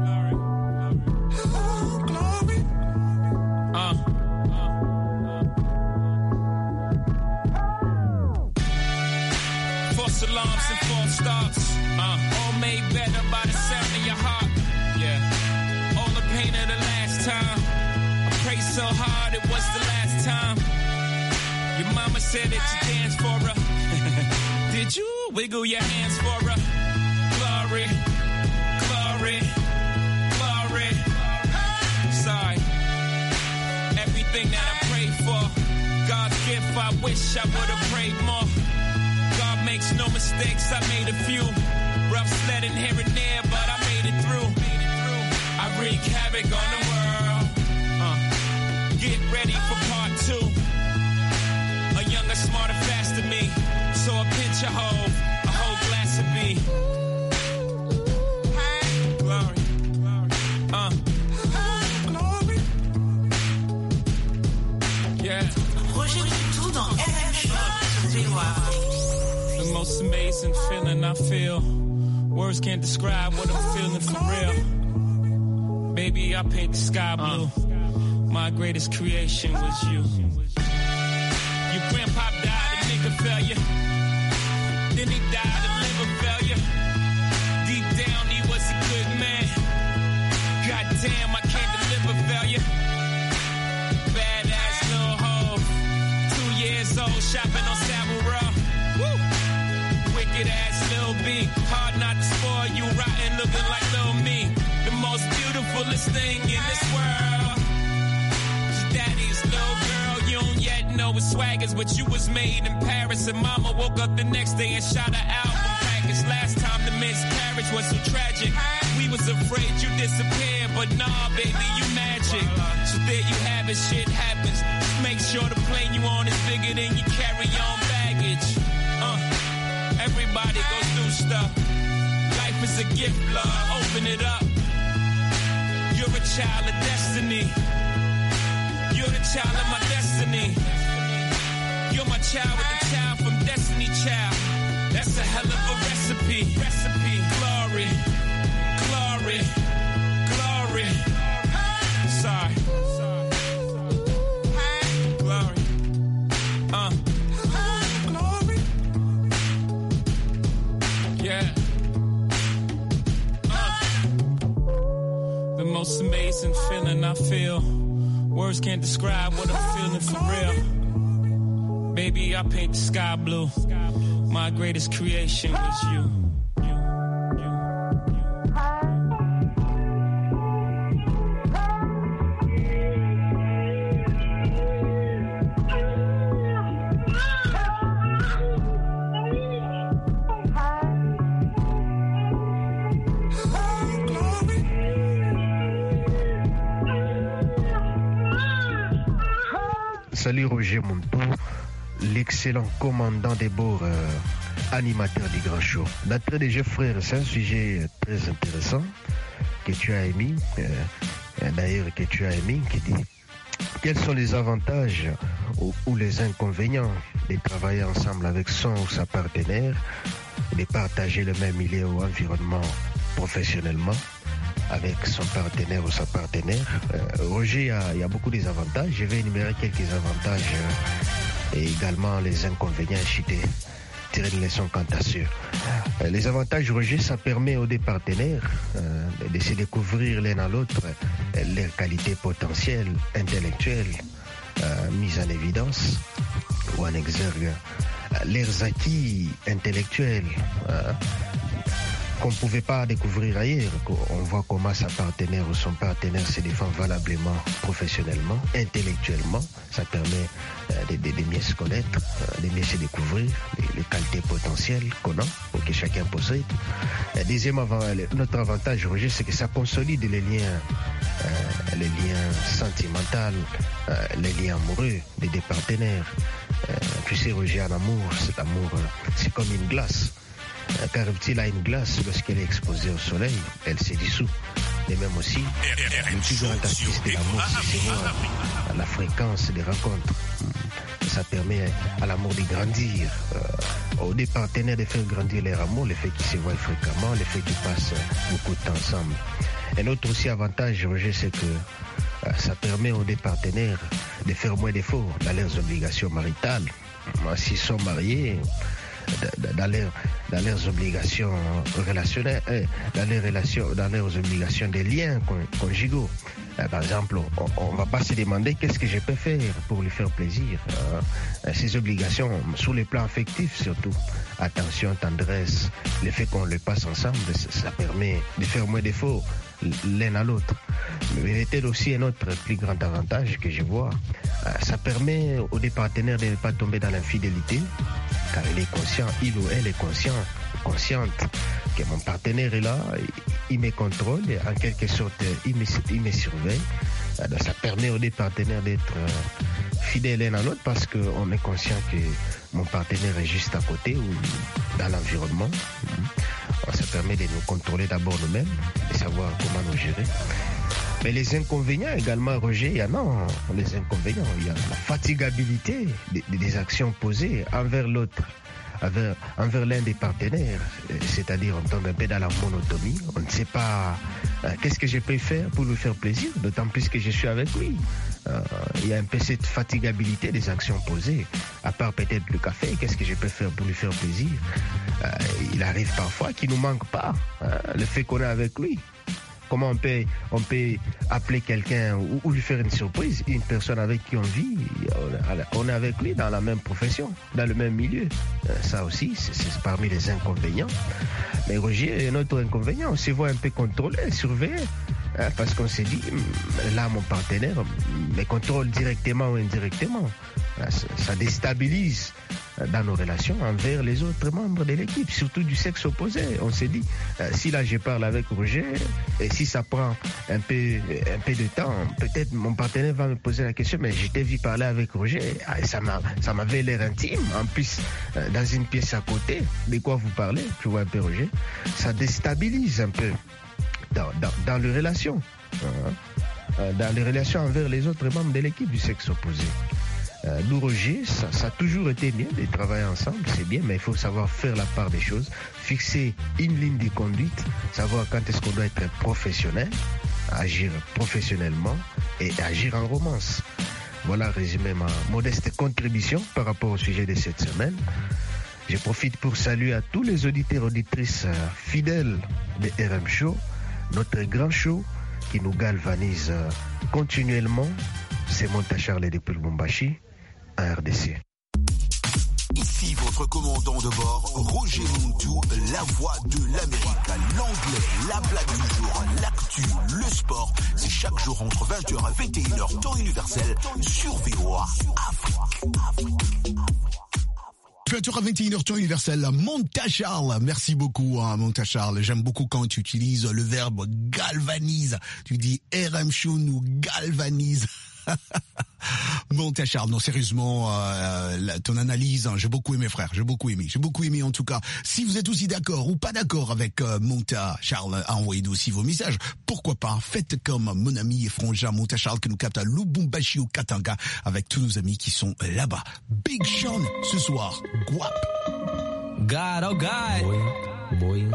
False alarms and false starts. All made better by the sound of your heart. Yeah. All the pain of the last time. I prayed so hard it was the last time. Your mama said that you danced for her. Did you wiggle your hands for her? Glory, glory, glory. Sorry. Everything that I prayed for, God's gift, I wish I would have prayed more. God makes no mistakes, I made a few. Rough sledding here and there, but I made it through. I wreak havoc on the world. Get ready for part 2. A younger, smarter, faster me. So a pinch of hope, a whole glass of me. Glory. Yeah. The most amazing feeling I feel. Words can't describe what I'm feeling for real. Baby, I paint the sky blue. My greatest creation was you. Your grandpa died of nigga failure. Then he died of liver failure. Deep down, he was a good man. Goddamn, I can't deliver failure. Badass little hoe. 2 years old, shopping on Savile Row. Woo! Wicked ass Lil B. Hard not to spoil you, rotten looking like Lil Me. The most beautifulest thing in this world. Daddy's little girl, you don't yet know his swaggers, but you was made in Paris. And mama woke up the next day and shot her album package. Last time the miscarriage was so tragic. We was afraid you disappeared, but nah, baby, you magic. So there you have it, shit happens. Just make sure the plane you on is bigger than your carry-on baggage. Everybody goes through stuff. Life is a gift, love, open it up. You're a child of destiny. You're the child of my destiny. You're my child with the child from Destiny Child. That's a hell of a recipe. Glory, glory, glory. Sorry. Glory. Glory. Yeah. The most amazing feeling I feel. Words can't describe what I'm feeling for real. Baby, I paint the sky blue. My greatest creation was you. Salut Roger Monteau, l'excellent commandant des bords, animateur du Grand Show. D'entrée de jeu, frère, c'est un sujet très intéressant que tu as émis, qui dit quels sont les avantages ou les inconvénients de travailler ensemble avec son ou sa partenaire, de partager le même milieu ou environnement professionnellement avec son partenaire ou sa partenaire. Roger, il y a beaucoup des avantages. Je vais énumérer quelques avantages et également les inconvénients et tirer une leçon quant à ceux. Les avantages, Roger, ça permet aux deux partenaires de se découvrir l'un à l'autre leurs qualités potentielles, intellectuelles, mises en évidence ou en exergue, leurs acquis intellectuels, qu'on ne pouvait pas découvrir ailleurs. On voit comment sa partenaire ou son partenaire se défend valablement, professionnellement, intellectuellement. Ça permet de mieux se connaître, de mieux se découvrir les qualités potentielles qu'on a ou que chacun possède. Notre avantage, Roger, c'est que ça consolide les liens sentimentaux, les liens amoureux des deux partenaires. Tu sais, Roger, en amour, c'est comme une glace. Qu'arrive-t-il à une glace lorsqu'elle est exposée au soleil? Elle se dissout. Et même aussi, le plus grand artiste de l'amour, c'est la fréquence des rencontres. Ça permet à l'amour de grandir, aux deux partenaires de faire grandir leur amour, le fait qu'ils se voient fréquemment, le fait qu'ils passent beaucoup de temps ensemble. Un autre aussi avantage, Roger, c'est que ça permet aux deux partenaires de faire moins d'efforts dans leurs obligations maritales. S'ils sont mariés, dans leurs obligations relationnelles, dans leurs obligations des liens conjugaux. Par exemple, on ne va pas se demander qu'est-ce que je peux faire pour lui faire plaisir. Ces obligations, sur le plan affectif surtout, attention, tendresse, le fait qu'on le passe ensemble, ça permet de faire moins d'efforts l'un à l'autre. Mais peut-être aussi un autre plus grand avantage que je vois, ça permet aux deux partenaires de ne pas tomber dans l'infidélité, car il ou elle est consciente que mon partenaire est là, il me contrôle, en quelque sorte, il me surveille. Ça permet aux deux partenaires d'être fidèles l'un à l'autre parce qu'on est conscient que mon partenaire est juste à côté ou dans l'environnement. Ça permet de nous contrôler d'abord nous-mêmes, de savoir comment nous gérer. Mais les inconvénients également, Roger, il y en a. Les inconvénients, il y a la fatigabilité des actions posées envers l'autre, envers l'un des partenaires. C'est-à-dire, on tombe un peu dans la monotonie. On ne sait pas qu'est-ce que je peux faire pour lui faire plaisir, d'autant plus que je suis avec lui. Il y a un peu cette fatigabilité des actions posées. À part peut-être le café, qu'est-ce que je peux faire pour lui faire plaisir? Il arrive parfois qu'il ne nous manque pas le fait qu'on est avec lui. Comment on peut appeler quelqu'un ou lui faire une surprise, une personne avec qui on vit, on est avec lui dans la même profession, dans le même milieu. Ça aussi, c'est parmi les inconvénients. Mais Roger, notre inconvénient, on se voit un peu contrôlé, surveillé. Parce qu'on s'est dit, là, mon partenaire me contrôle directement ou indirectement. Ça déstabilise dans nos relations envers les autres membres de l'équipe, surtout du sexe opposé. On s'est dit, si là je parle avec Roger, et si ça prend un peu de temps, peut-être mon partenaire va me poser la question, mais je t'ai vu parler avec Roger, ça m'avait l'air intime. En plus, dans une pièce à côté, de quoi vous parlez, tu vois un peu Roger, ça déstabilise un peu dans les relations. Dans les relations envers les autres membres de l'équipe du sexe opposé. Nous, Roger, ça a toujours été bien de travailler ensemble, c'est bien, mais il faut savoir faire la part des choses, fixer une ligne de conduite, savoir quand est-ce qu'on doit être professionnel, agir professionnellement et agir en romance. Voilà, résumé ma modeste contribution par rapport au sujet de cette semaine. Je profite pour saluer à tous les auditeurs et auditrices fidèles de RM Show, notre grand show qui nous galvanise continuellement. C'est Monta Charles depuis Lubumbashi, en RDC. Ici votre commandant de bord, Roger Montou, la voix de l'Amérique. L'anglais, la blague du jour, l'actu, le sport. C'est chaque jour entre 20h et 21h, temps universel, sur VOA Afrique. 20h à 21h, temps universel, Monta Charles. Merci beaucoup, Monta Charles. J'aime beaucoup quand tu utilises le verbe galvanise. Tu dis RM Show nous galvanise. Monta Charles, non sérieusement, ton analyse, j'ai beaucoup aimé frère, j'ai beaucoup aimé en tout cas. Si vous êtes aussi d'accord ou pas d'accord avec Monta Charles, envoyez-nous aussi vos messages. Pourquoi pas, faites comme mon ami et frangin Monta Charles qui nous capte à Lubumbashi au Katanga avec tous nos amis qui sont là-bas. Big Sean ce soir, Guap. God, oh God, boy.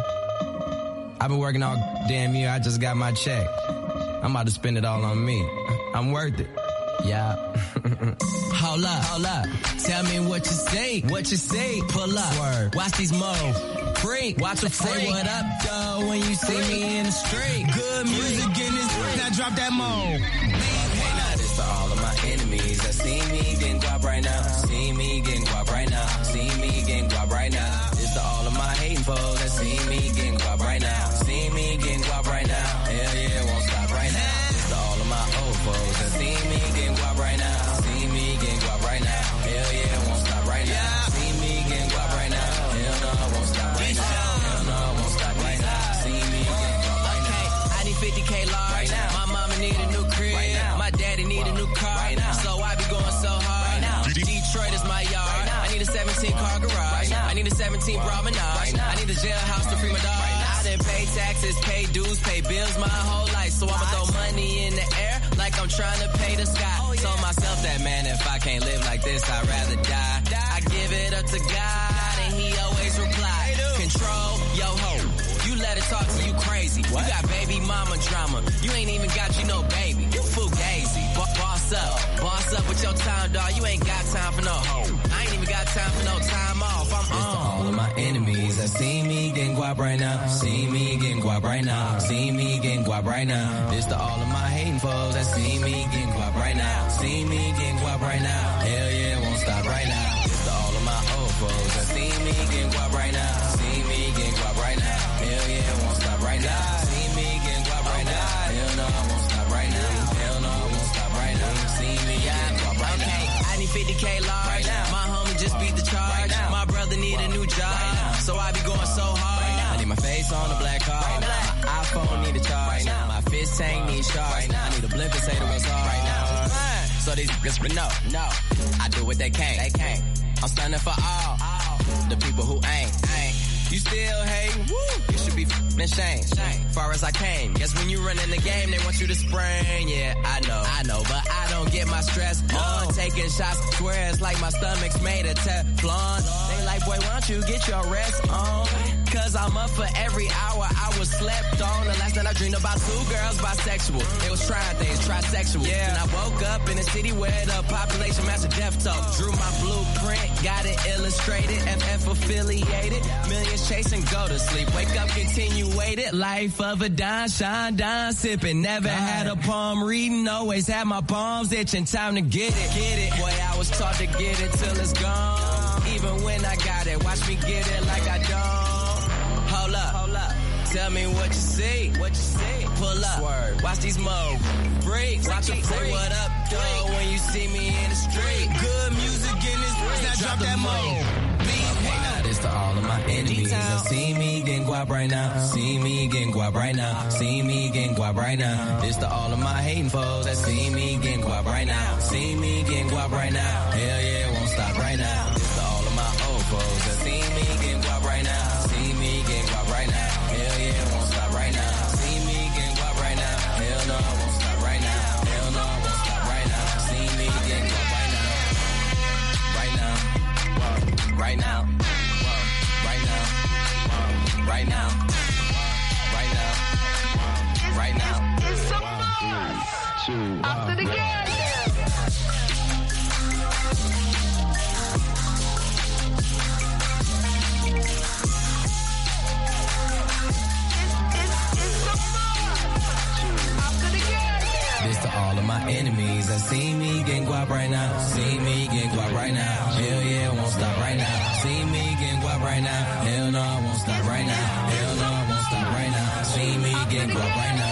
I've been working all damn year, I just got my check. I'm about to spend it all on me. I'm worth it. Yeah. Hold up. Tell me what you say. Pull up. Word. Watch these moves. Freak. Watch them freak. Say what up, though, when you see me in the street. Good music in this. Now drop that mode. Okay, now this to all of my enemies that see me getting guap right now. See me getting guap right now. See me getting guap right now. This to all of my hating foes that see me getting guap right now. See me getting guap right now. Hell yeah, won't stop right now. This to all of my old foes that see me getting guap right now. See me getting guap right now. Hell yeah, won't stop right now. See me getting guap right now. Hell no, won't stop right now. Hell no, won't stop right now. See me getting guap right now. I need 50K large right now. My mama need a new crib. Right now. My daddy need a new car. Right now. So I be going so hard. Right now. Detroit is my yard. Right now. I need a 17-car garage. Right now. I need a 17 promenade. Right now. I need a jailhouse to free my dog. Right now. I done pay taxes, pay dues, pay bills my whole life. So I'ma throw money in the air like I'm trying to pay the sky. Oh, yeah. Told myself that, man, if I can't live like this, I'd rather die. I give it up to God, and he always reply. Control yo ho. You let it talk to you crazy. What? You got baby mama drama. You ain't even got you no baby. You fugazi. Boss up with your time, dog. You ain't got time for no hoe. I ain't even got time for no time off. I'm on. All of my enemies that see me getting guap right now. See me getting guap right now. See me getting guap right now. This to all of my hating foes that see me getting guap right now. See me getting guap right now. Hell yeah, won't stop right now. This to all of my old foes that see me getting guap right now. See me getting guap right now. Hell yeah, won't stop right now. See me getting guap right now. Hell no, I won't stop right now. Hell no, I won't stop right now. See me getting guap right now. I need 50K large. Right now. My homie just beat the charge. Right now. My brother need a new job. Right now. So I be going so hard. Right now. I need my face on the black card. Right now. My iPhone need a charge. Right now. My fist tank needs charge. Right now. I need a blimp and say the what's hard. Right now. So these niggas no. I do what they can't. I'm standing for all the people who ain't. You still hating? Woo! You should be f***ing ashamed. Far as I came. Guess when you run in the game, they want you to spring. Yeah, I know, but I don't get my stress on. Taking shots, swear it's like my stomach's made of Teflon. They like, boy, why don't you get your rest on? Cause I'm up for every hour I was slept on. The last night I dreamed about 2 girls bisexual. They was trying things, trisexual. Yeah. And I woke up in a city where the population matched a death toll. Drew my blueprint, got it illustrated, FF affiliated. Millions chasing, go to sleep. Wake up, continue waited. Life of a dime, shine, dime, sipping. Never had a palm reading, always had my palms itching. Time to get it. Boy, I was taught to get it till it's gone. Even when I got it, watch me get it like I don't. Hold up. Tell me what you see. Pull up. Swerve. Watch these moves. Freaks. Watch them freak. What up, though, when you see me in the street. Good music in this. Now drop that move. Okay, now this to all of my enemies that see me getting guap right now. See me getting guap right now. See me getting guap right now. This to all of my hating foes that see me getting guap right now. See me getting guap right now. Hell yeah, won't stop right now. This to all of my old foes that see me getting guap right now. See me getting guap right now. Hell yeah, won't stop right now. See me getting guap right now. Hell no, I won't stop right now. Hell no, I won't stop right now. See me getting guap right now. right now. Right now. Right now. Right now. Right now. It's some more. After the game. This to all of my enemies that see me getting guap right now. See me getting guap right now. Hell yeah, won't stop right now. See me getting guap right now. Hell no, I won't stop right now. Hell no, I won't stop right now. See me getting guap right now.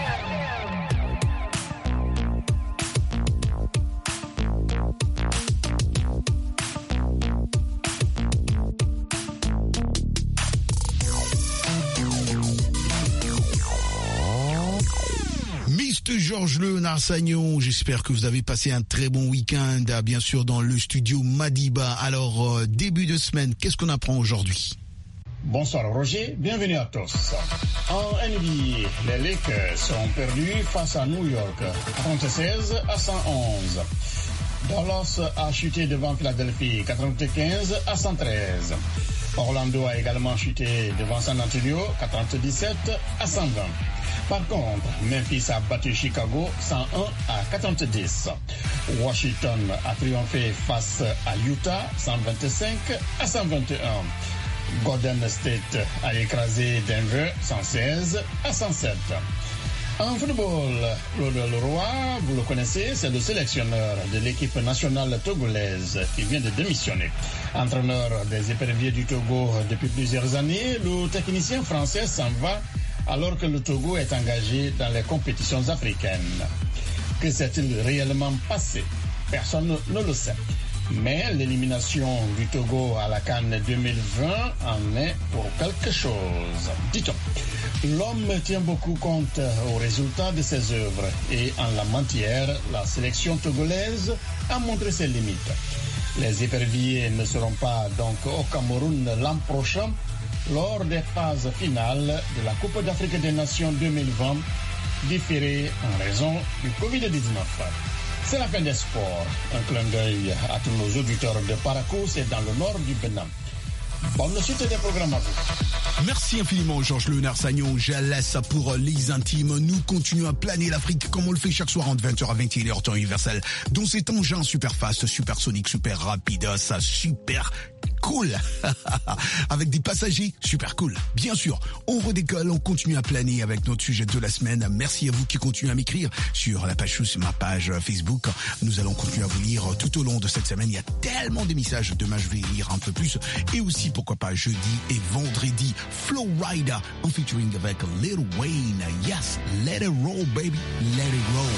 Georges Léonard Sagnon, j'espère que vous avez passé un très bon week-end, bien sûr dans le studio Madiba. Alors, début de semaine, qu'est-ce qu'on apprend aujourd'hui? Bonsoir Roger, bienvenue à tous. En NBA, les Lakers ont perdu face à New York, 96-111. Dallas a chuté devant Philadelphie, 95-113. Orlando a également chuté devant San Antonio, 97-120. Par contre, Memphis a battu Chicago 101-90. Washington a triomphé face à Utah 125-121. Golden State a écrasé Denver 116-107. En football, Claude Leroy, vous le connaissez, c'est le sélectionneur de l'équipe nationale togolaise qui vient de démissionner. Entraîneur des éperviers du Togo depuis plusieurs années, le technicien français s'en va alors que le Togo est engagé dans les compétitions africaines. Que s'est-il réellement passé? Personne ne le sait. Mais l'élimination du Togo à la CAN 2020 en est pour quelque chose. Dit-on, l'homme tient beaucoup compte aux résultats de ses œuvres et en la matière, la sélection togolaise a montré ses limites. Les éperviers ne seront pas donc au Cameroun l'an prochain lors des phases finales de la Coupe d'Afrique des Nations 2020, différée en raison du Covid-19. C'est la fin des sports. Un clin d'œil à tous nos auditeurs de Paracous et dans le nord du Bénin. Bonne suite des programmes à vous. Merci infiniment Georges Léonard Sagnon. Je laisse pour les intimes. Nous continuons à planer l'Afrique comme on le fait chaque soir entre 20h à 21h temps universel. Dans cet engin super fast, super sonique, super rapide, ça super cool. Avec des passagers super cool. Bien sûr, on redécolle, on continue à planer avec notre sujet de la semaine. Merci à vous qui continuez à m'écrire sur la page, sur ma page Facebook. Nous allons continuer à vous lire tout au long de cette semaine. Il y a tellement de messages. Demain, je vais lire un peu plus. Et aussi, pourquoi pas, jeudi et vendredi, Flow Rider en featuring avec Lil Wayne. Yes, let it roll, baby. Let it roll.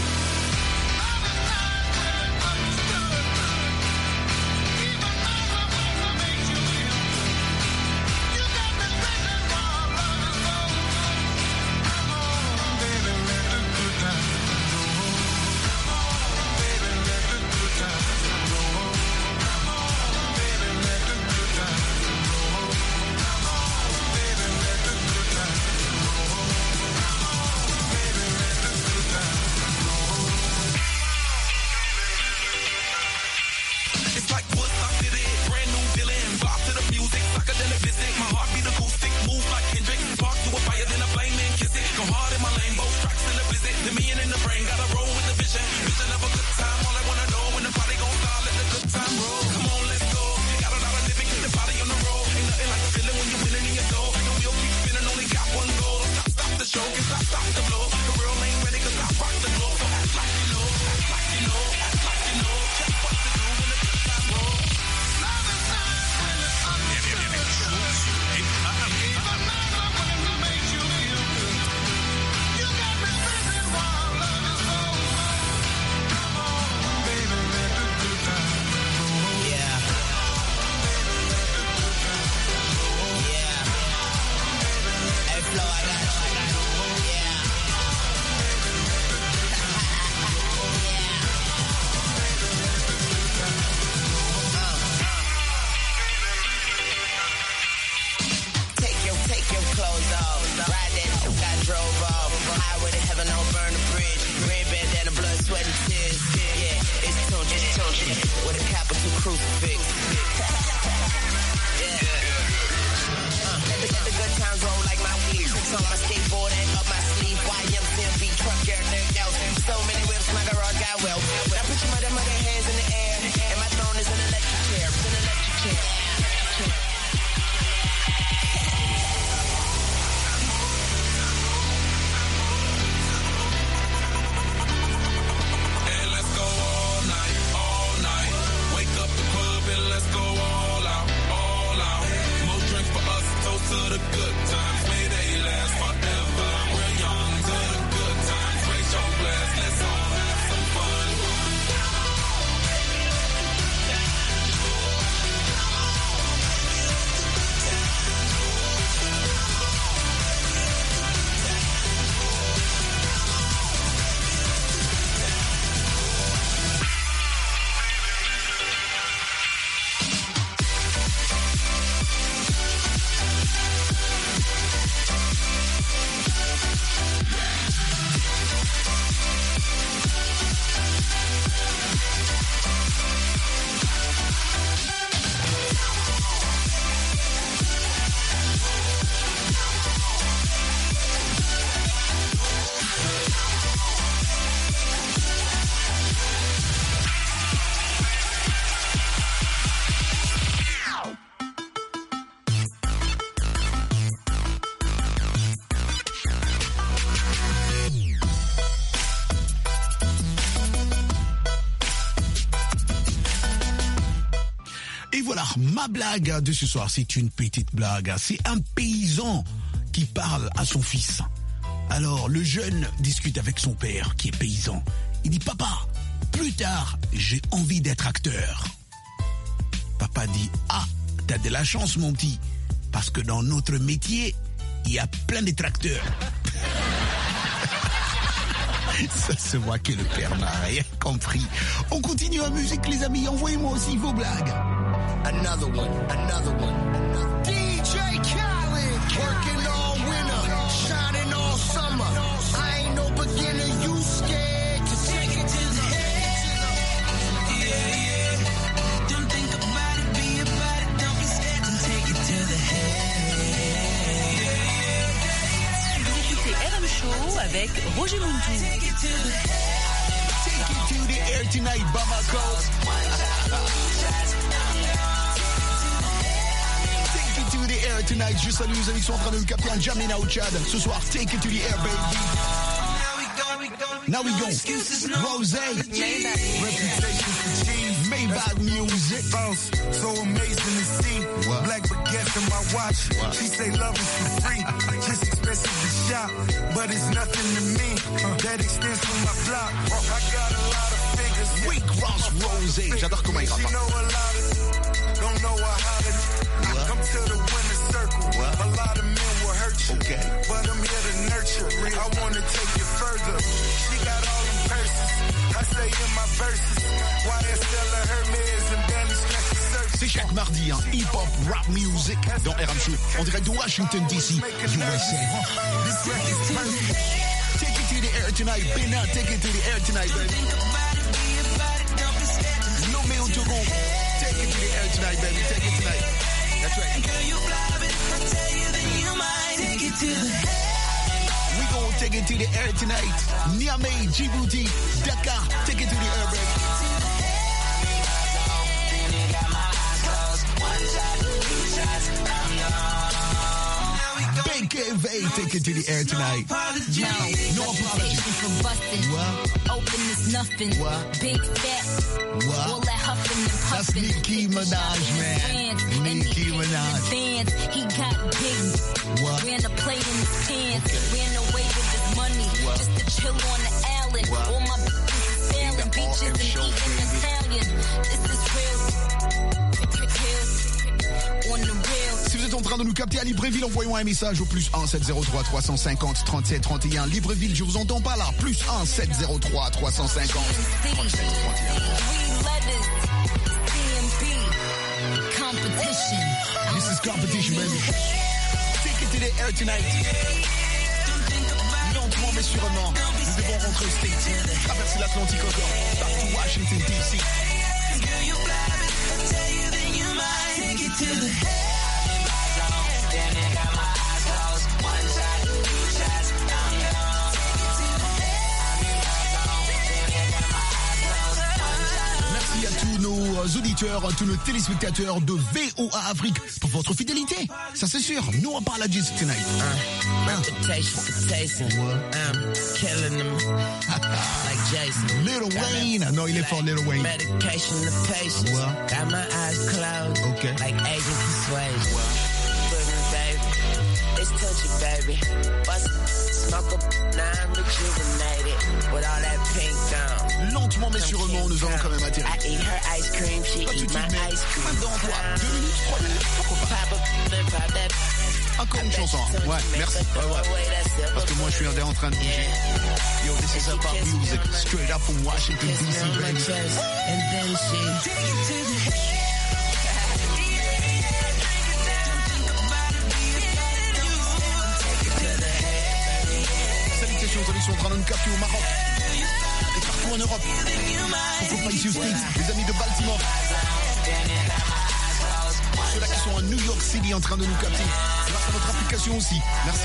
With a capital crucifix. times roll like my weed. Tricks on my skateboard and up my sleeve. YMCMB truck, everything else. So many whips, my garage got well. Now put your mother hands in the air. And my throne is an electric chair. It's an electric chair. Let's go all out, all out. More drinks for us, toast to the good times. May they last forever. We're young to the good times. Raise your glass, let's all have some fun. Ma blague de ce soir, c'est une petite blague. C'est un paysan qui parle à son fils. Alors, le jeune discute avec son père, qui est paysan. Il dit, papa, plus tard, j'ai envie d'être acteur. Papa dit, ah, t'as de la chance, mon petit, parce que dans notre métier, il y a plein de tracteurs. Ça se voit que le père n'a rien compris. On continue en musique, les amis. Envoyez-moi aussi vos blagues. Another one, another one. DJ Khaled, working all winter, shining all summer. I ain't no beginner, you scared to take it to the head. Yeah, yeah. Don't think about it, be about it. Don't be scared to take it to the head. Vous écoutez RM Show avec Roger Montou. Take it to the air tonight, Bamako. To the air tonight. Je salue les amis qui sont en train de nous capter en Jamina au Tchad. Ce soir, take it to the air, baby. Now we go. Rose. Maybach music. Bounce, so amazing to see. What? Black baguette in my watch. What? She say love is for free. Just expensive to shop, but it's nothing to me. That extends from my block. I got a lot of figures. Rick Ross Rose. J'adore comment il rappe. Don't know how to come to the winner's circle. What? A lot of men will hurt you, okay, but I'm here to nurture. I want to take it further. She got all them purses. I say in my verses, YSL Hermes and Bentley scratch the surface. C'est chaque mardi, hein, hip-hop, rap music dans RM Show. En direct de Washington DC, USA. Take it to the air tonight, Bena. Take it to the air tonight, baby. Nommé au Togo. Take it to the air tonight, baby. Take it tonight. That's right. Girl, you love it. I tell you that you might take it to the head. We gon' take it to the air tonight. Niamey, Djibouti, Dakar. Take it to the air, baby. BKV, take it to the air tonight. No apology for busting. What? Open is nothing. What? Big fat. What? All that huffing and That's puffing. Nicki Minaj, man. Nicki Minaj. Fans, he got big. What? Ran a plate in his pants. Okay. Ran away with his money. What? Just to chill on the island. What? All my bitches is sailing beaches and eating Italian. This is real. On the real. Si vous êtes en train de nous capter à Libreville, envoyez-moi un message au +1 703 350 37 31. Libreville, je vous entends pas là. +1 703 350 37 31. Competition. This is competition, baby. Take it to the air tonight. Lentement mais sûrement, nous devons rentrer au States. Traverser l'Atlantique encore, partout Washington DC. Take it to the head. auditeurs, tous nos téléspectateurs de VOA Afrique pour votre fidélité. Ça c'est sûr. No apologies tonight. Reputation for tasting. I'm killing them like Jason. Little Wayne. Non, il est fort, Little Wayne. Medication to patience. Got my eyes closed. Okay. Like Agent Persuasion. Baby. It's touchy, baby. Bust, smoke up, now I'm rejuvenated. With all that pink on. Lentement mais sûrement, nous allons quand même atterrir. I eat her ice cream, she Pas tout de eat suite, my mais ice cream. maintenant, 2 minutes, 3 minutes, pourquoi pas. Encore une chanson. Ouais, merci. Parce que moi, je suis en train de bouger. Yo, this is about music. Straight up from Washington, D.C., baby. And then she... Salutations aux amis sur 34 au Maroc et partout en Europe. Pourquoi pas ici aux States, les amis de Baltimore. Ceux-là qui sont à New York City en train de nous capter. Grâce à votre application aussi. Merci.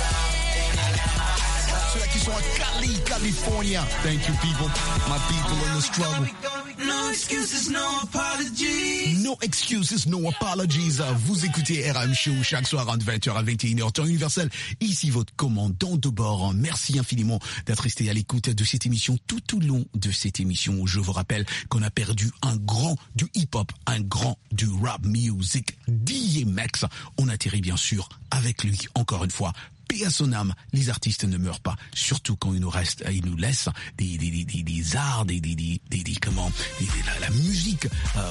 Ceux-là qui sont à Cali, California. Thank you, people. My people in the struggle. No excuses, no apologies. No excuses, no apologies. Vous écoutez RM Show chaque soir entre 20h à 21h, temps universel. Ici votre commandant de bord. Merci infiniment d'être resté à l'écoute de cette émission tout au long de cette émission. Je vous rappelle qu'on a perdu un grand du hip-hop, un grand du rap music, DMX. On atterrit bien sûr avec lui encore une fois. Paix à son âme, les artistes ne meurent pas, surtout quand ils nous laissent des arts, la musique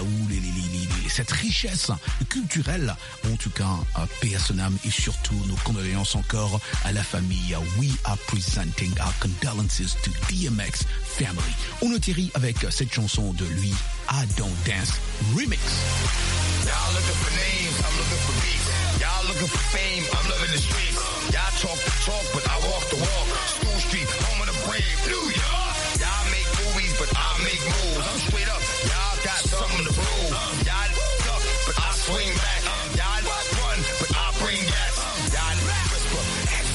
ou cette richesse culturelle. En tout cas, paix à son âme et surtout nos condoléances encore à la famille. We are presenting our condolences to DMX family. On atterrit avec cette chanson de lui, I Don't Dance Remix. Y'all looking for names, I'm looking for beef. Y'all looking for fame, I'm living the streets. Y'all talk the talk, but I walk the walk. School Street, home of the brave, New York. Y'all make movies, but I make moves. I'm straight up, y'all got something to prove. Y'all duck, but I swing back. Y'all run, but I bring gas. Y'all whisper,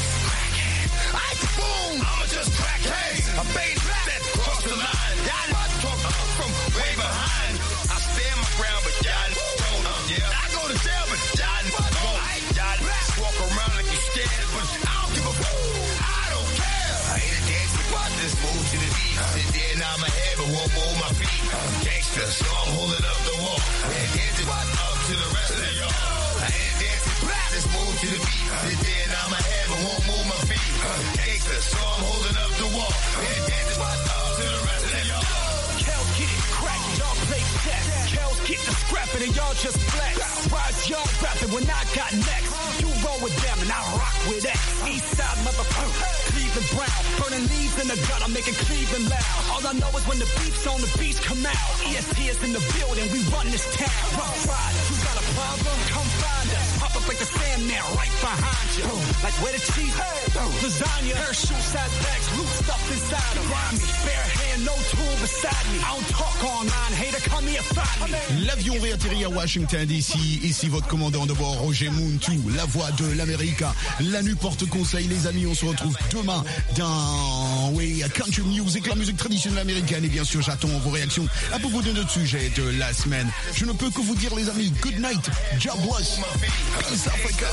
I boom, I'ma just crack hands. I fade that cross the line. Y'all talk from way behind. I stand my ground, but y'all don't. I go to jail, but y'all won't. Y'all walk around like you scared, but I don't give a I don't care. I hate to dance, but just move to the beat. Sit there, nod my head, but won't move my feet. Gangsta, so I'm holding up the wall. And dancing up to the rest of y'all. I hate to dance, just move to the beat. Sit there, nod my head, but won't move my feet. Gangsta, so I'm holding up the wall. And dancing up to the rest of y'all. Kells get it crackin', y'all play chess. Kells get the scrappin' and y'all just flex. Rise y'all rapping when I got next. You roll with them and I rock with X. Eastside motherfucker, Cleveland Brown. Burning leaves in the gut, I'm making Cleveland loud. All I know is when the beef's on, the beats come out. EST is in the building, we run this town. Rough Riders, you got a problem? Come find us. Pop up like the Sandman right behind you. Like where the cheese? Lasagna. Parachute size bags, loot stuff inside them. Grimy, bare hand, no tool beside me. I don't talk online, hater, come here, find me. L'avion réatterrit à Washington DC. Ici votre commandant de bord, Roger Muntu, la voix de l'Amérique. La nuit porte conseil, les amis. On se retrouve demain dans Country Music, la musique traditionnelle américaine. Et bien sûr, j'attends vos réactions à propos de notre sujet de la semaine. Je ne peux que vous dire, les amis, good night, God bless, peace Africa.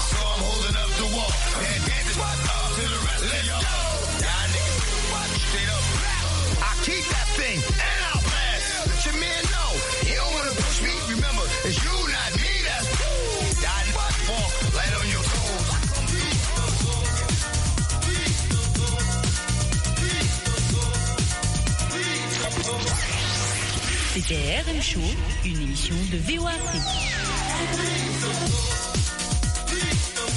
I keep that thing and I'll blast. Let your man know he don't wanna push me. Remember, it's you, not me. That's y'all walk light on your toes. C'était RM Show, une émission de VOA Afrique.